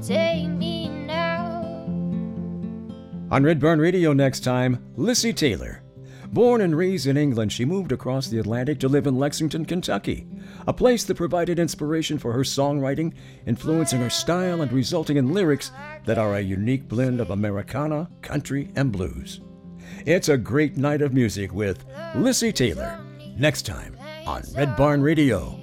take me now. On Red Barn Radio next time, Lissy Taylor. Born and raised in England, she moved across the Atlantic to live in Lexington, Kentucky, a place that provided inspiration for her songwriting, influencing her style and resulting in lyrics that are a unique blend of Americana, country, and blues. It's a great night of music with Lissy Taylor, next time on Red Barn Radio.